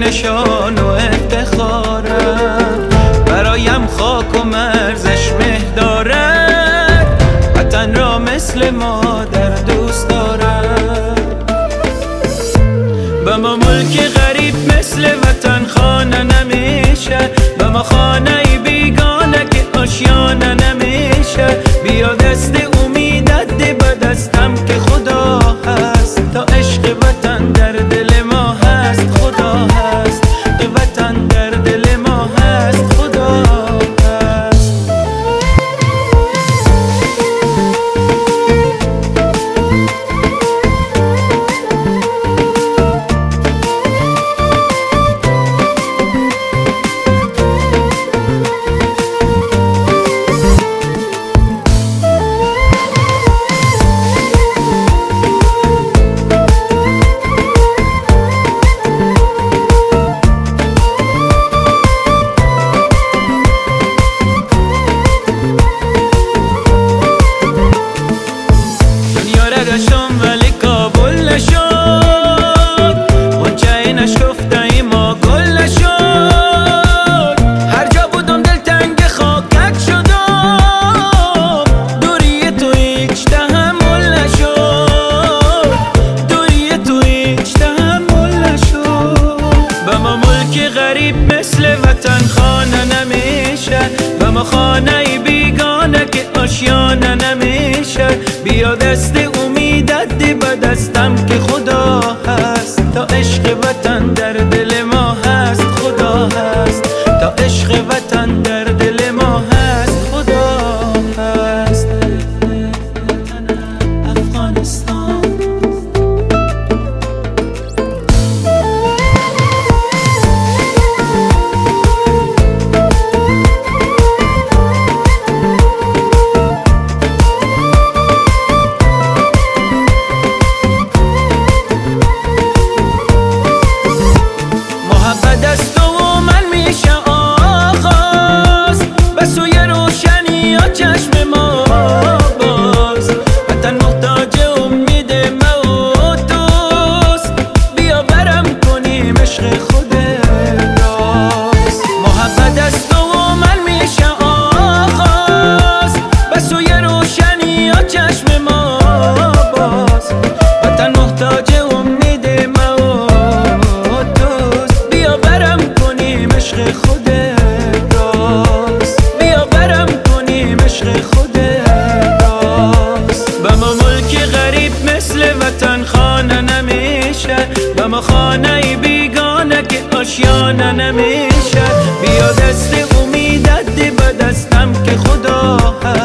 نشان و افتخارم، برایم خاک و مرزش مه دارد، وطن را مثل مادر دوست دارد. به ما ملک غریب مثل وطن خانه نمیشه، به ما خانه بیگانه که آشیانه نمیشه. بیا دست امیدت ده به دستم که خدا هست، تا عشق وطن در دل ما هست خدا هست، که وطن در دل ما هست خدا هست. گشتم ولی کابل نشد، غنچه نشکفته ما گل نشد. هر جا بودم دل تنگ خاکت شدم، دوری تو هیچ تحمل نشد، دوری تو هیچ تحمل نشد. به ما ملک غریب مثل وطن خانه نمیشه، به ما خانه بیگانه که آشیانه نمیشه. بیا دست امیدت ده به دستم که خدا هست، تا عشق وطن در دل ما هست خدا هست، تا عشق وطن در دل ما هست خدا هست. افغانستان دست و من میشه آغاز، به سوی روشنی یا چشم ما باز. وطن محتاج امید ما و توست، بیا برم کنیم عشق خود راست. محبت دست و من میشه آغاز، به سوی روشنی یا چشم ما باز. وطن محتاج امید ما و توست، بیا برم کنیم عشق خود راست، بیا برم کنیم عشق خود راست. به ما ملک غریب مثل وطن خانه نمیشه، به ما خانه بیگانه که آشیانه نمیشه. بیا دست امیدت ده به دستم که خدا هست،